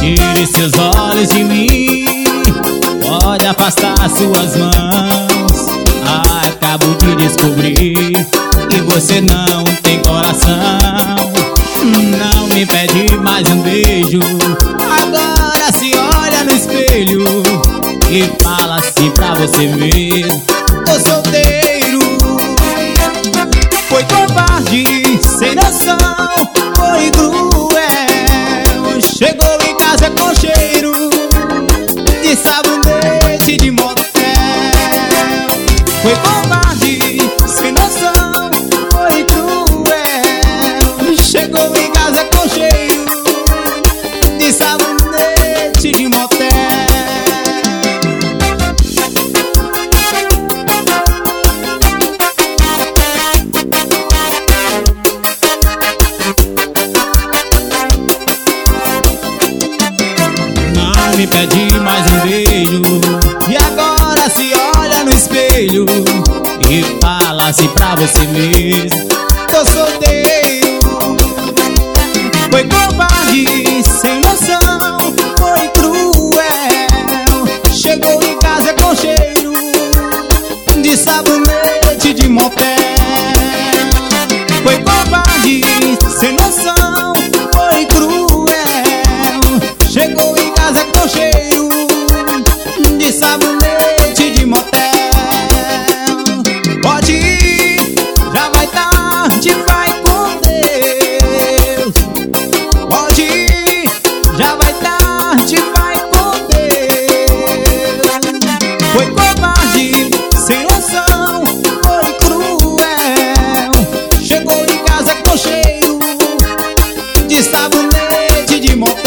Tire seus olhos de mim, pode afastar suas mãos. Acabo de descobrir que você não tem coração. Não me pede mais um beijo, agora se olha no espelho e fala assim pra você mesmo: tô solteiro. Foi covarde, sem noção, foi cruel. Chegou em casa com cheiro de sabonete de motel. Foi covarde, sem noção, foi cruel. Chegou em casa com cheiro de sabonete de motel. Não me pede mais um beijo e agora se olha no espelho e fala assim pra você mesmo: tô solteiro. Foi covarde, sem noção, foi cruel. Chegou em casa com cheiro de sabonete de motel. Foi covarde, sem noção, foi cruel. Chegou em casa com cheiro de sabonete de motel. Pode ir, já vai tarde, vai com Deus. Pode ir, já vai tarde, vai com Deus. Foi covarde, sem noção, foi cruel. Chegou em casa com cheiro de sabonete de motel.